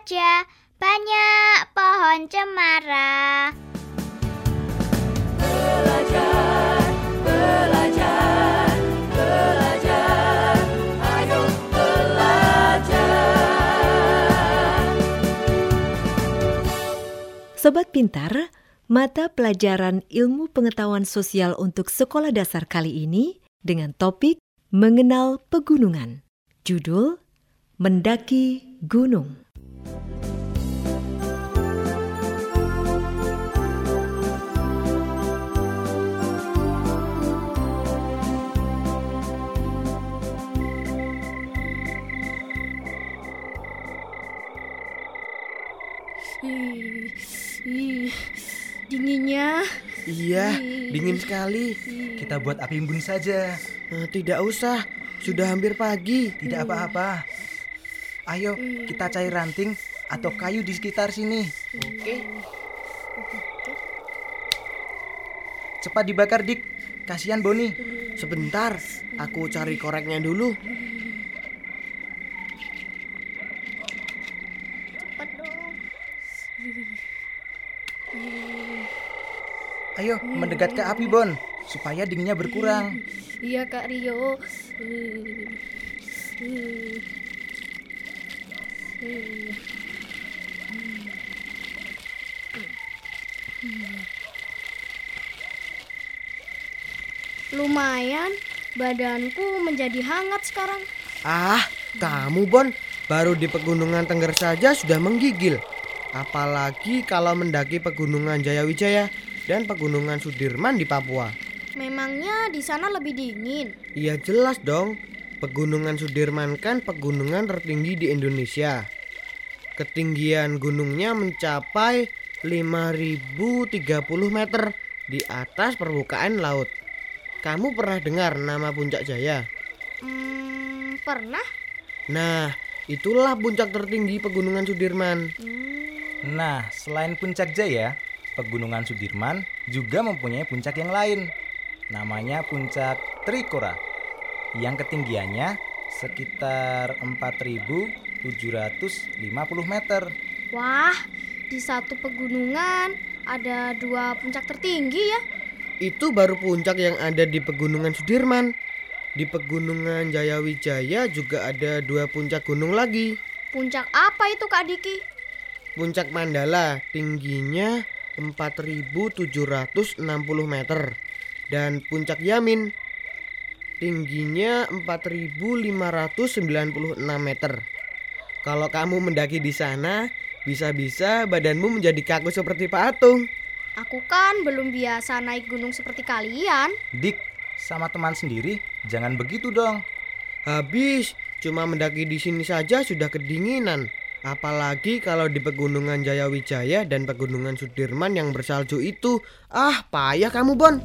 saja banyak pohon cemara. Belajar, belajar, belajar, ayo belajar. Sobat Pintar, mata pelajaran ilmu pengetahuan sosial untuk sekolah dasar kali ini dengan topik Mengenal Pegunungan. Judul Mendaki Gunung. Dinginnya. Iya, dingin sekali. Kita buat api unggun saja. Tidak usah, sudah hampir pagi. Tidak apa-apa. Ayo, kita cari ranting atau kayu di sekitar sini. Oke. Cepat dibakar, Dik. Kasihan Boni. Sebentar, aku cari koreknya dulu. Cepat dong. Ayo, mendekat ke api, Bon, supaya dinginnya berkurang. Iya, Kak Rio. Lumayan, badanku menjadi hangat sekarang. Kamu Bon, baru di Pegunungan Tengger saja sudah menggigil. Apalagi kalau mendaki Pegunungan Jayawijaya dan Pegunungan Sudirman di Papua. Memangnya di sana lebih dingin? Iya jelas dong. Pegunungan Sudirman kan pegunungan tertinggi di Indonesia. Ketinggian gunungnya mencapai 5.030 meter di atas permukaan laut. Kamu pernah dengar nama Puncak Jaya? Pernah? Nah, itulah puncak tertinggi Pegunungan Sudirman. Nah, selain Puncak Jaya, Pegunungan Sudirman juga mempunyai puncak yang lain. Namanya Puncak Trikora, yang ketinggiannya sekitar 4.750 meter. Wah, di satu pegunungan ada 2 puncak tertinggi ya? Itu baru puncak yang ada di Pegunungan Sudirman. Di Pegunungan Jayawijaya juga ada 2 puncak gunung lagi. Puncak apa itu, Kak Diki? Puncak Mandala tingginya 4.760 meter. Dan Puncak Yamin tingginya 4.596 meter. Kalau kamu mendaki di sana, bisa-bisa badanmu menjadi kaku seperti patung. Aku kan belum biasa naik gunung seperti kalian. Dik, sama teman sendiri, jangan begitu dong. Habis, cuma mendaki di sini saja sudah kedinginan. Apalagi kalau di Pegunungan Jayawijaya dan Pegunungan Sudirman yang bersalju itu. Payah kamu, Bon.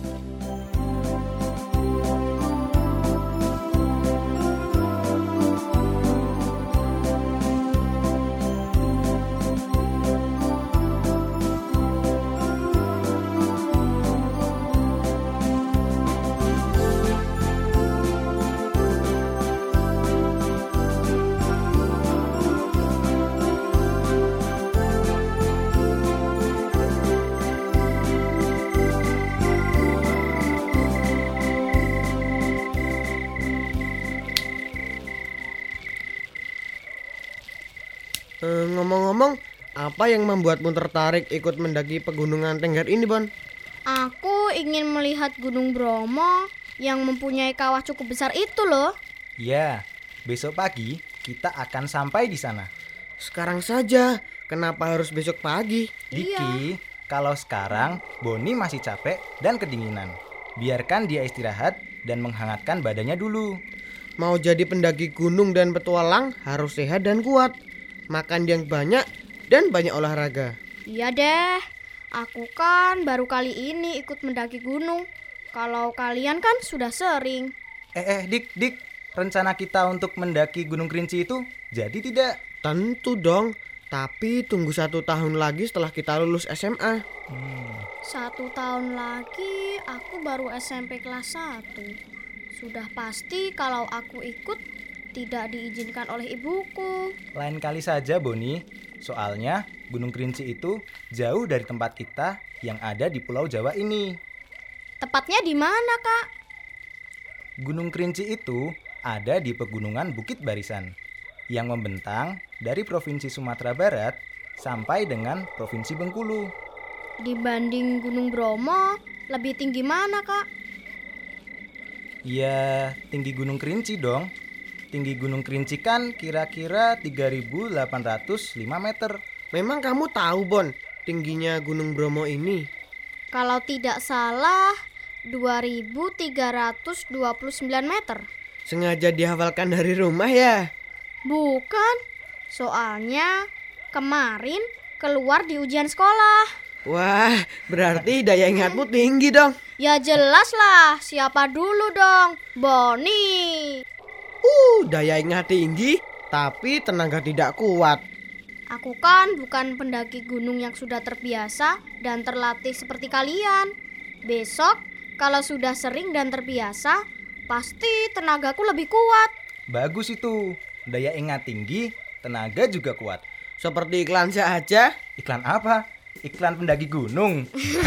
Ngomong-ngomong, apa yang membuatmu tertarik ikut mendaki Pegunungan Tengger ini, Bon? Aku ingin melihat Gunung Bromo yang mempunyai kawah cukup besar itu loh. Ya, besok pagi kita akan sampai di sana. Sekarang saja, kenapa harus besok pagi? Diki, kalau sekarang Boni masih capek dan kedinginan. Biarkan dia istirahat dan menghangatkan badannya dulu. Mau jadi pendaki gunung dan petualang harus sehat dan kuat. Makan yang banyak dan banyak olahraga. Iya deh, aku kan baru kali ini ikut mendaki gunung. Kalau kalian kan sudah sering. Dik, rencana kita untuk mendaki Gunung Kerinci itu jadi tidak? Tentu dong, tapi tunggu 1 tahun lagi setelah kita lulus SMA. 1 tahun lagi aku baru SMP kelas 1. Sudah pasti kalau aku ikut tidak diizinkan oleh ibuku. Lain kali saja, Boni. Soalnya Gunung Kerinci itu jauh dari tempat kita yang ada di Pulau Jawa ini. Tepatnya di mana, Kak? Gunung Kerinci itu ada di pegunungan Bukit Barisan yang membentang dari Provinsi Sumatera Barat sampai dengan Provinsi Bengkulu. Dibanding Gunung Bromo, lebih tinggi mana, Kak? Ya, tinggi Gunung Kerinci dong. Tinggi Gunung Kerinci kan kira-kira 3.805 meter. Memang kamu tahu, Bon, tingginya Gunung Bromo ini? Kalau tidak salah, 2.329 meter. Sengaja dihafalkan dari rumah ya? Bukan, soalnya kemarin keluar di ujian sekolah. Wah, berarti daya ingatmu tinggi dong. Ya jelas lah, siapa dulu dong? Boni. Daya ingat tinggi, tapi tenaga tidak kuat. Aku kan bukan pendaki gunung yang sudah terbiasa dan terlatih seperti kalian. Besok, kalau sudah sering dan terbiasa, pasti tenagaku lebih kuat. Bagus itu. Daya ingat tinggi, tenaga juga kuat. Seperti iklan saja. Iklan apa? Iklan pendaki gunung.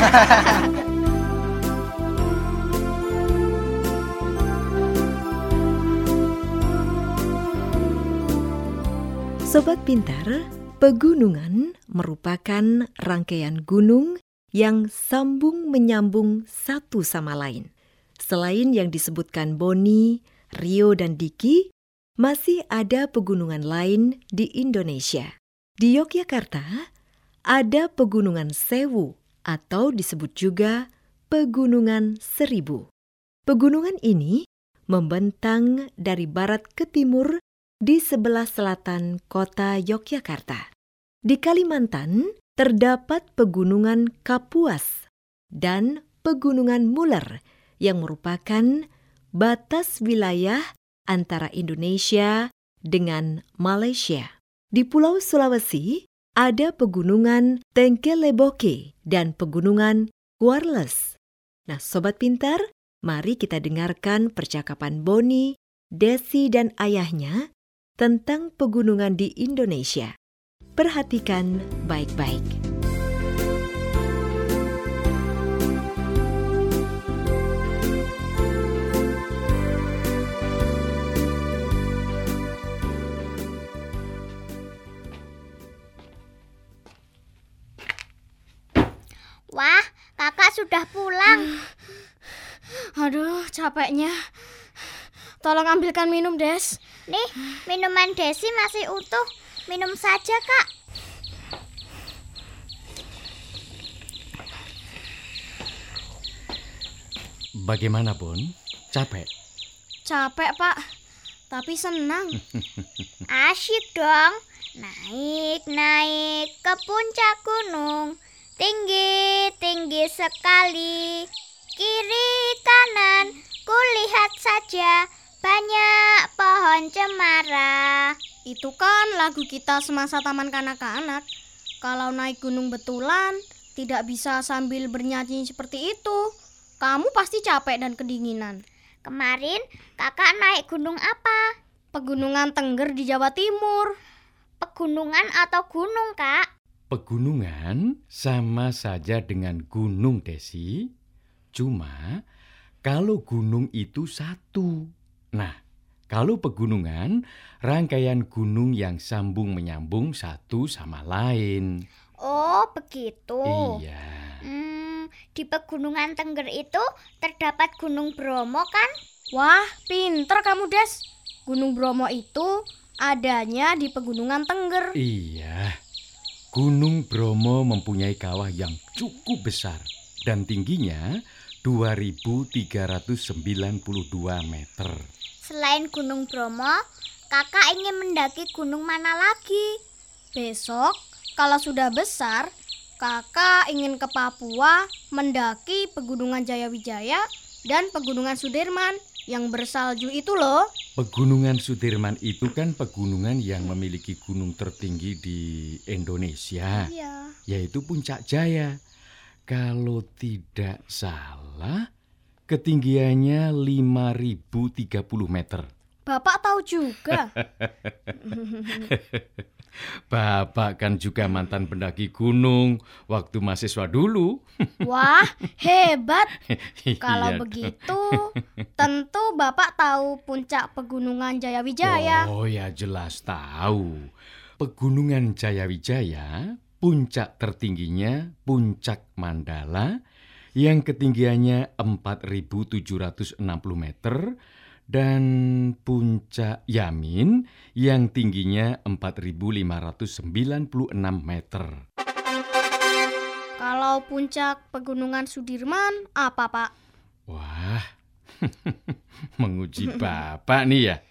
Sobat Pintar, pegunungan merupakan rangkaian gunung yang sambung menyambung satu sama lain. Selain yang disebutkan Boni, Rio, dan Diki, masih ada pegunungan lain di Indonesia. Di Yogyakarta, ada Pegunungan Sewu atau disebut juga Pegunungan Seribu. Pegunungan ini membentang dari barat ke timur di sebelah selatan kota Yogyakarta. Di Kalimantan terdapat Pegunungan Kapuas dan Pegunungan Muler yang merupakan batas wilayah antara Indonesia dengan Malaysia. Di Pulau Sulawesi ada Pegunungan Tengkeleboke dan Pegunungan Kuarles. Nah, Sobat Pintar, mari kita dengarkan percakapan Boni, Desi, dan ayahnya tentang pegunungan di Indonesia. Perhatikan baik-baik. Wah, kakak sudah pulang. Aduh, capeknya. Tolong ambilkan minum, Des. Nih, minuman Desi masih utuh. Minum saja, Kak. Bagaimana, Bon? Capek? Capek, Pak. Tapi senang. Asyik dong. Naik ke puncak gunung. Tinggi, tinggi sekali. Kiri, kanan, kulihat saja. Banyak pohon cemara. Itu kan lagu kita semasa taman kanak-kanak. Kalau naik gunung betulan, tidak bisa sambil bernyanyi seperti itu. Kamu pasti capek dan kedinginan. Kemarin kakak naik gunung apa? Pegunungan Tengger di Jawa Timur. Pegunungan atau gunung, Kak? Pegunungan sama saja dengan gunung, Desi. Cuma kalau gunung itu satu. Nah, kalau pegunungan, rangkaian gunung yang sambung menyambung satu sama lain. Oh, begitu. Iya. Di Pegunungan Tengger itu terdapat Gunung Bromo kan? Wah, pinter kamu, Des. Gunung Bromo itu adanya di Pegunungan Tengger. Iya. Gunung Bromo mempunyai kawah yang cukup besar dan tingginya 2.392 meter. Selain Gunung Bromo, kakak ingin mendaki gunung mana lagi? Besok, kalau sudah besar, kakak ingin ke Papua mendaki Pegunungan Jayawijaya dan Pegunungan Sudirman yang bersalju itu loh. Pegunungan Sudirman itu kan pegunungan yang memiliki gunung tertinggi di Indonesia, Iya. yaitu Puncak Jaya. Kalau tidak salah, ketinggiannya 5.030 meter. Bapak tahu juga. Bapak kan juga mantan pendaki gunung waktu mahasiswa dulu. Wah, hebat. Kalau Iya begitu, tentu Bapak tahu puncak Pegunungan Jayawijaya. Oh ya, jelas tahu. Pegunungan Jayawijaya, puncak tertingginya Puncak Mandala yang ketinggiannya 4.760 meter dan Puncak Yamin yang tingginya 4.596 meter. Kalau puncak Pegunungan Sudirman, apa Pak? Wah, menguji Bapak nih ya.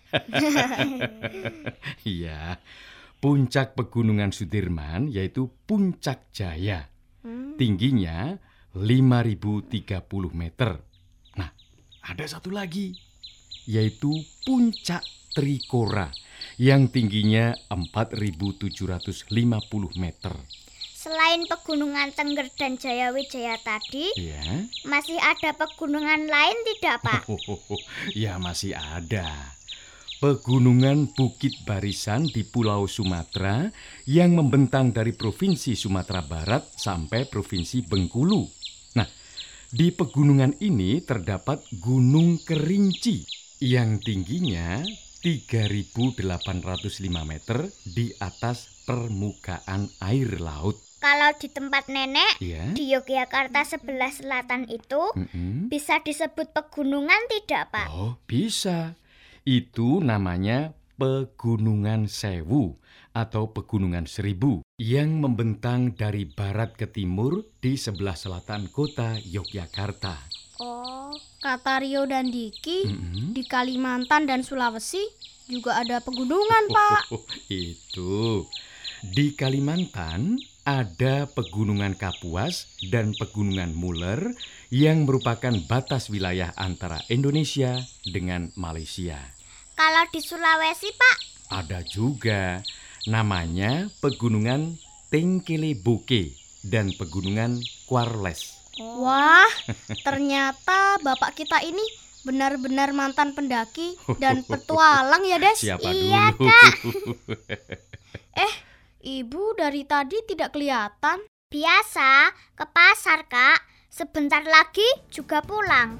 Iya, puncak Pegunungan Sudirman yaitu Puncak Jaya. Tingginya 5.030 meter. Nah, ada satu lagi, yaitu Puncak Trikora yang tingginya 4.750 meter. Selain pegunungan Tengger dan Jayawijaya tadi, Ya, masih ada pegunungan lain tidak, Pak? ya masih ada. Pegunungan Bukit Barisan di Pulau Sumatera yang membentang dari Provinsi Sumatera Barat sampai Provinsi Bengkulu. Nah, di pegunungan ini terdapat Gunung Kerinci yang tingginya 3.805 meter di atas permukaan air laut. Kalau di tempat nenek, Ya. di Yogyakarta sebelah selatan itu, bisa disebut pegunungan tidak, Pak? Oh, bisa. Itu namanya Pegunungan Sewu atau Pegunungan Seribu yang membentang dari barat ke timur di sebelah selatan kota Yogyakarta. Oh, kata Rio dan Diki, di Kalimantan dan Sulawesi juga ada pegunungan, Pak. Itu. Di Kalimantan ada Pegunungan Kapuas dan Pegunungan Muller yang merupakan batas wilayah antara Indonesia dengan Malaysia. Kalau di Sulawesi, Pak? Ada juga namanya Pegunungan Tengkele-Boke dan Pegunungan Quarles. Wah, ternyata Bapak kita ini benar-benar mantan pendaki dan petualang ya, Des? Siapa Iya, dulu? Ibu dari tadi tidak kelihatan. Biasa, ke pasar, Kak. Sebentar lagi juga pulang.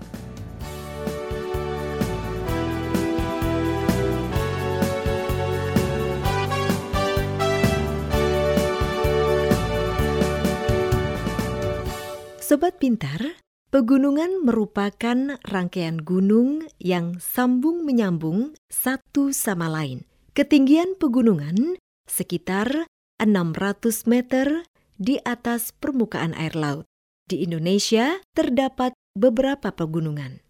Sobat Pintar, pegunungan merupakan rangkaian gunung yang sambung-menyambung satu sama lain. Ketinggian pegunungan sekitar 600 meter di atas permukaan air laut. Di Indonesia terdapat beberapa pegunungan.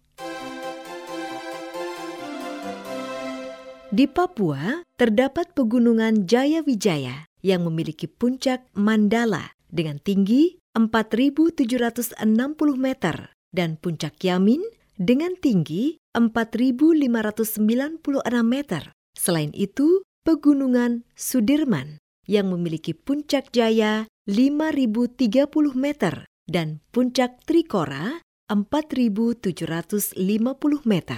Di Papua terdapat pegunungan Jayawijaya yang memiliki puncak Mandala dengan tinggi 4.760 meter dan puncak Yamin dengan tinggi 4.596 meter. Selain itu, pegunungan Sudirman yang memiliki puncak Jaya 5.030 meter dan puncak Trikora 4.750 meter.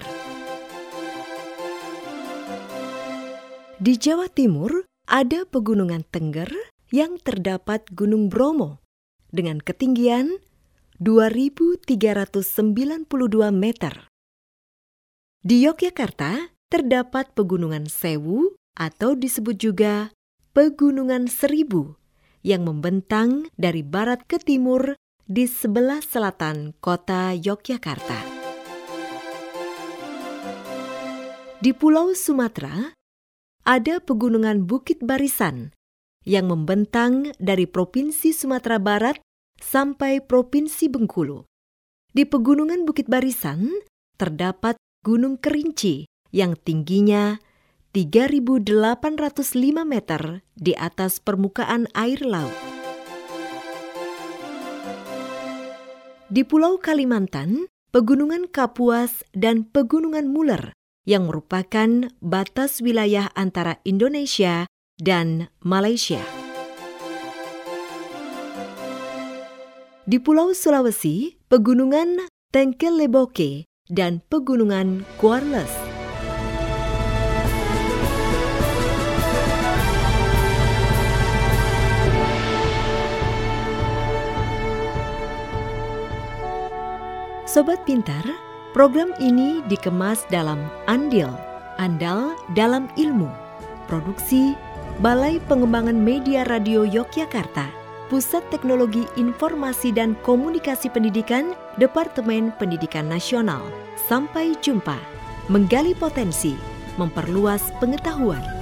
Di Jawa Timur ada pegunungan Tengger yang terdapat Gunung Bromo dengan ketinggian 2.392 meter. Di Yogyakarta terdapat Pegunungan Sewu atau disebut juga Pegunungan Seribu yang membentang dari barat ke timur di sebelah selatan kota Yogyakarta. Di Pulau Sumatera ada Pegunungan Bukit Barisan yang membentang dari Provinsi Sumatera Barat sampai Provinsi Bengkulu. Di Pegunungan Bukit Barisan terdapat Gunung Kerinci yang tingginya 3.805 meter di atas permukaan air laut. Di Pulau Kalimantan, Pegunungan Kapuas dan Pegunungan Muller yang merupakan batas wilayah antara Indonesia dan Malaysia. Di Pulau Sulawesi, Pegunungan Tengkele-Boke dan Pegunungan Quarles. Sobat Pintar, program ini dikemas dalam Andil, Andal dalam Ilmu. Produksi Balai Pengembangan Media Radio Yogyakarta, Pusat Teknologi Informasi dan Komunikasi Pendidikan, Departemen Pendidikan Nasional. Sampai jumpa, menggali potensi, memperluas pengetahuan.